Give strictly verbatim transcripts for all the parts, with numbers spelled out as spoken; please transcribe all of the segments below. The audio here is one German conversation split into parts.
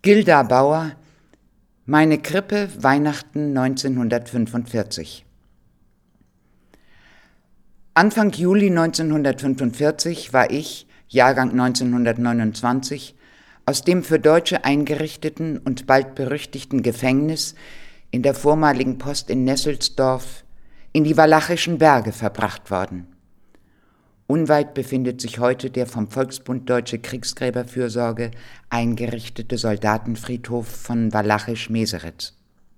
Gilda Bauer, Meine Krippe, Weihnachten neunzehnhundertfünfundvierzig. Anfang Juli neunzehnhundertfünfundvierzig war ich, Jahrgang neunzehnhundertneunundzwanzig, aus dem für Deutsche eingerichteten und bald berüchtigten Gefängnis in der vormaligen Post in Nesselsdorf in die Walachischen Berge verbracht worden. Unweit befindet sich heute der vom Volksbund Deutsche Kriegsgräberfürsorge eingerichtete Soldatenfriedhof von Wallachisch-Meseritz.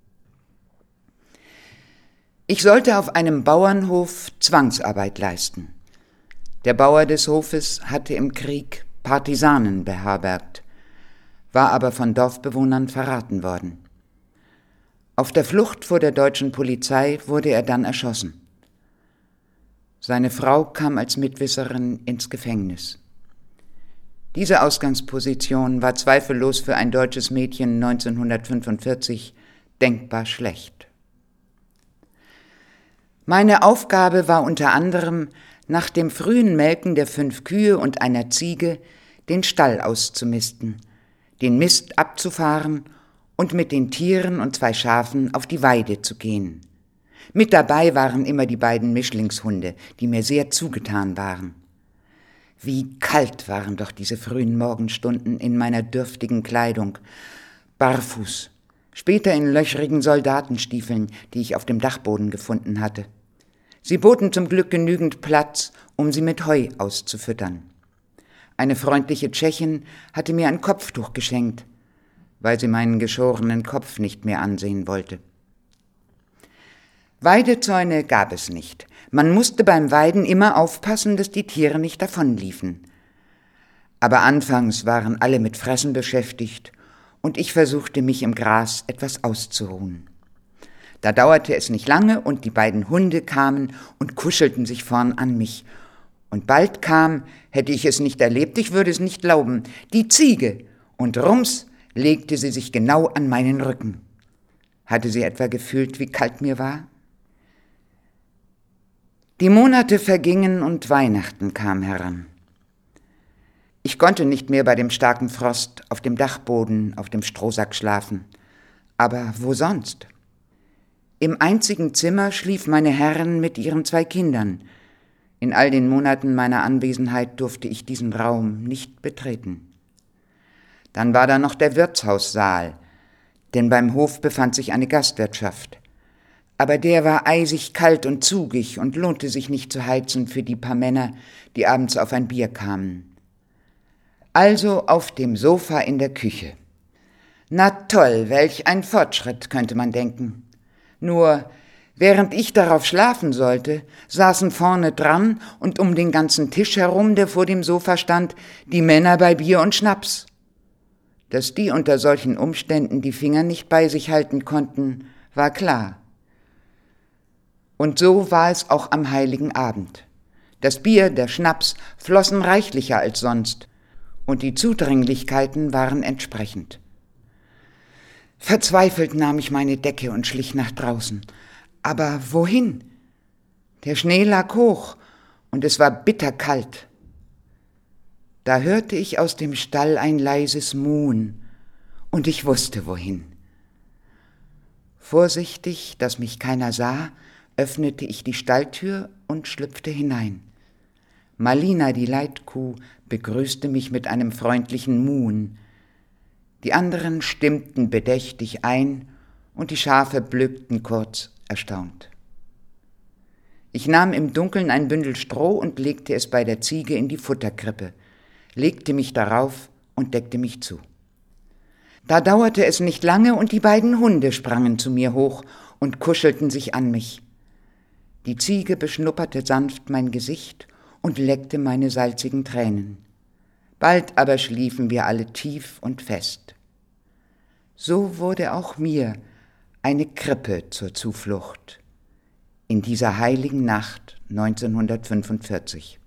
Ich sollte auf einem Bauernhof Zwangsarbeit leisten. Der Bauer des Hofes hatte im Krieg Partisanen beherbergt, war aber von Dorfbewohnern verraten worden. Auf der Flucht vor der deutschen Polizei wurde er dann erschossen. Seine Frau kam als Mitwisserin ins Gefängnis. Diese Ausgangsposition war zweifellos für ein deutsches Mädchen neunzehnhundertfünfundvierzig denkbar schlecht. Meine Aufgabe war unter anderem, nach dem frühen Melken der fünf Kühe und einer Ziege den Stall auszumisten, den Mist abzufahren und mit den Tieren und zwei Schafen auf die Weide zu gehen. Mit dabei waren immer die beiden Mischlingshunde, die mir sehr zugetan waren. Wie kalt waren doch diese frühen Morgenstunden in meiner dürftigen Kleidung, barfuß, später in löchrigen Soldatenstiefeln, die ich auf dem Dachboden gefunden hatte. Sie boten zum Glück genügend Platz, um sie mit Heu auszufüttern. Eine freundliche Tschechin hatte mir ein Kopftuch geschenkt, weil sie meinen geschorenen Kopf nicht mehr ansehen wollte. Weidezäune gab es nicht. Man musste beim Weiden immer aufpassen, dass die Tiere nicht davonliefen. Aber anfangs waren alle mit Fressen beschäftigt und ich versuchte, mich im Gras etwas auszuruhen. Da dauerte es nicht lange und die beiden Hunde kamen und kuschelten sich vorn an mich. Und bald kam, hätte ich es nicht erlebt, ich würde es nicht glauben, die Ziege, und rums legte sie sich genau an meinen Rücken. Hatte sie etwa gefühlt, wie kalt mir war? Die Monate vergingen und Weihnachten kam heran. Ich konnte nicht mehr bei dem starken Frost auf dem Dachboden, auf dem Strohsack schlafen. Aber wo sonst? Im einzigen Zimmer schlief meine Herrin mit ihren zwei Kindern. In all den Monaten meiner Anwesenheit durfte ich diesen Raum nicht betreten. Dann war da noch der Wirtshaussaal, denn beim Hof befand sich eine Gastwirtschaft. Aber der war eisig kalt und zugig und lohnte sich nicht zu heizen für die paar Männer, die abends auf ein Bier kamen. Also auf dem Sofa in der Küche. Na toll, welch ein Fortschritt, könnte man denken. Nur, während ich darauf schlafen sollte, saßen vorne dran und um den ganzen Tisch herum, der vor dem Sofa stand, die Männer bei Bier und Schnaps. Dass die unter solchen Umständen die Finger nicht bei sich halten konnten, war klar. Und so war es auch am heiligen Abend. Das Bier, der Schnaps flossen reichlicher als sonst, und die Zudringlichkeiten waren entsprechend. Verzweifelt nahm ich meine Decke und schlich nach draußen. Aber wohin? Der Schnee lag hoch, und es war bitterkalt. Da hörte ich aus dem Stall ein leises Muhen, und ich wusste, wohin. Vorsichtig, dass mich keiner sah, öffnete ich die Stalltür und schlüpfte hinein. Malina, die Leitkuh, begrüßte mich mit einem freundlichen Muhen. Die anderen stimmten bedächtig ein und die Schafe blökten kurz erstaunt. Ich nahm im Dunkeln ein Bündel Stroh und legte es bei der Ziege in die Futterkrippe, legte mich darauf und deckte mich zu. Da dauerte es nicht lange und die beiden Hunde sprangen zu mir hoch und kuschelten sich an mich. Die Ziege beschnupperte sanft mein Gesicht und leckte meine salzigen Tränen. Bald aber schliefen wir alle tief und fest. So wurde auch mir eine Krippe zur Zuflucht in dieser heiligen Nacht neunzehnhundertfünfundvierzig.